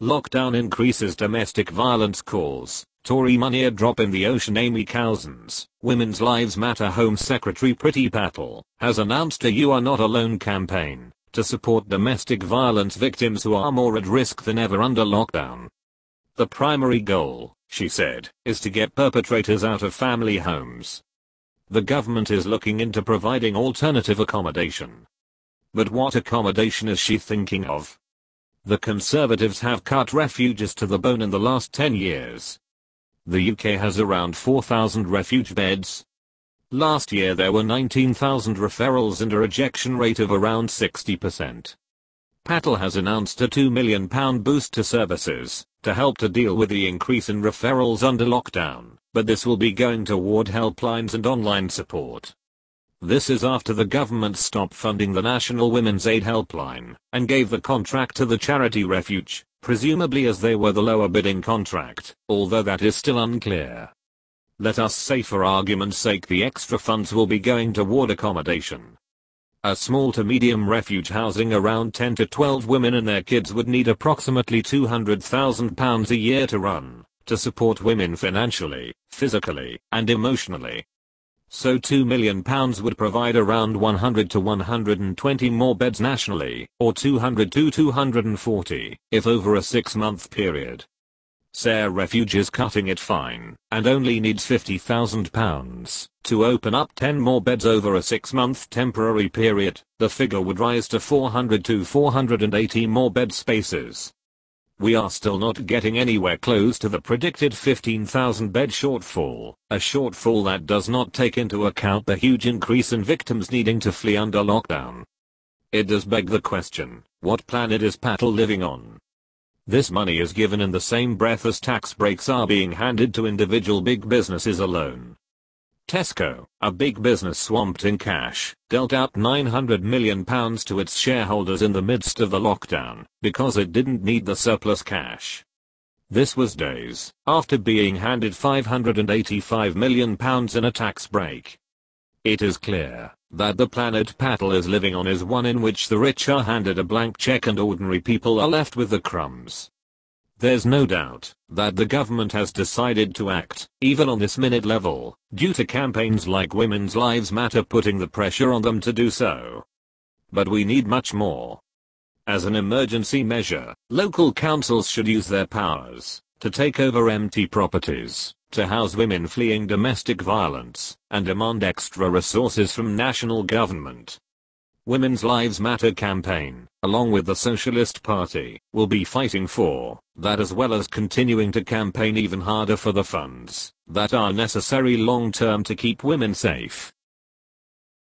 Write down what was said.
Lockdown increases domestic violence calls. Tory money a drop in the ocean. Amy Cousins, Women's Lives Matter Home Secretary Priti Patel, has announced a "You Are Not Alone" campaign to support domestic violence victims who are more at risk than ever under lockdown. The primary goal, she said, is to get perpetrators out of family homes. The government is looking into providing alternative accommodation. But what accommodation is she thinking of? The Conservatives have cut refuges to the bone in the last 10 years. The UK has around 4,000 refuge beds. Last year there were 19,000 referrals and a rejection rate of around 60%. Patel has announced a £2 million boost to services to help to deal with the increase in referrals under lockdown, but this will be going toward helplines and online support. This is after the government stopped funding the National Women's Aid Helpline and gave the contract to the charity Refuge, presumably as they were the lower bidding contract, although that is still unclear. Let us say for argument's sake the extra funds will be going toward accommodation. A small to medium refuge housing around 10 to 12 women and their kids would need approximately £200,000 a year to run, to support women financially, physically, and emotionally. So £2 million would provide around 100 to 120 more beds nationally, or 200 to 240, if over a 6-month period. Sare Refuge is cutting it fine, and only needs £50,000 to open up 10 more beds over a 6-month temporary period. The figure would rise to 400 to 480 more bed spaces. We are still not getting anywhere close to the predicted 15,000 bed shortfall, a shortfall that does not take into account the huge increase in victims needing to flee under lockdown. It does beg the question, what planet is Patel living on? This money is given in the same breath as tax breaks are being handed to individual big businesses alone. Tesco, a big business swamped in cash, dealt out £900 million to its shareholders in the midst of the lockdown because it didn't need the surplus cash. This was days after being handed £585 million in a tax break. It is clear that the planet Patel is living on is one in which the rich are handed a blank check and ordinary people are left with the crumbs. There's no doubt that the government has decided to act, even on this minute level, due to campaigns like Women's Lives Matter putting the pressure on them to do so. But we need much more. As an emergency measure, local councils should use their powers to take over empty properties, to house women fleeing domestic violence, and demand extra resources from national government. Women's Lives Matter campaign, along with the Socialist Party, will be fighting for that as well as continuing to campaign even harder for the funds that are necessary long term to keep women safe.